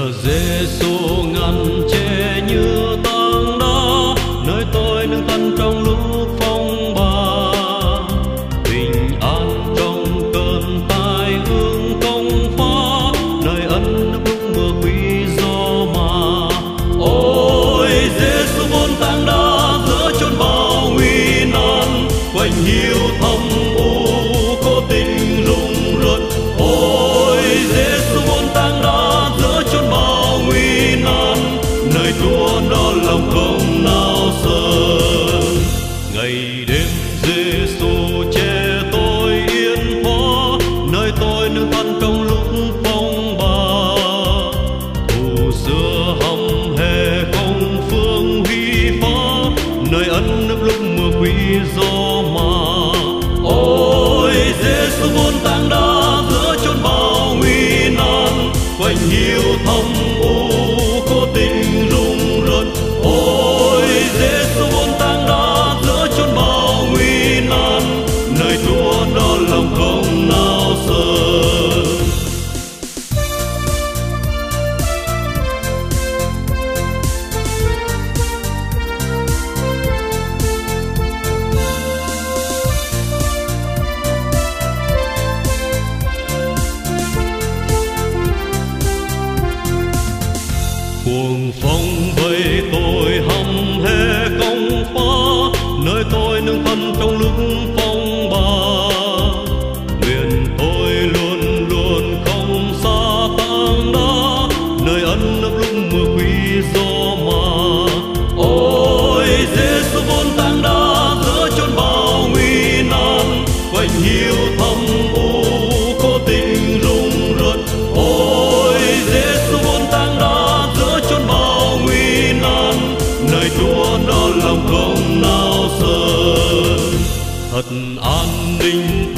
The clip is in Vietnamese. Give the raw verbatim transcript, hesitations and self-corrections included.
nhờ Giêsu ngăn che như tảng đá, nơi tôi nương thân trong lúc phong ba. Bình an trong cơn tai ương công phá, nơi ân nước lúc mưa quý gió mà. Ôi Giêsu vốn tảng đá giữa chốn bao nguy nan, quanh hiu thâm u cố tình rung rợn. Ôi Giêsu vốn tảng đá giữa chốn bao nguy nan, nơi Chúa đó lòng không nào sợ. Ngày đêm Giêsu che tôi yên phó, nơi tôi nương thân trong lúc phong ba. Thù xưa hầm hè không phương huy phá, nơi ân nước lúc mưa quý gió mà. Ôi Giêsu vốn tảng đá giữa chốn bao nguy nan, quanh hiu thâm u cố tình rung rợn. Ôi Giêsu vốn tảng đá giữa chốn bao nguy nan, nơi Chúa đó lòng không nào sợ. Cuồng phong vây tôi hăm hè công phá, nơi tôi nương thân trong lúc phong ba. Nguyện tôi luôn luôn không xa tảng đá, nơi ân nước lúc mưa quý gió mà. Ôi Giêsu vốn tảng đá giữa chốn bao nguy nan, quanh hiu thâm u cố tình rung rợn. Ôi Giêsu vốn tảng đá giữa chốn bao nguy nan, nơi Chúa đó lòng không nào sợ. Thật an ninh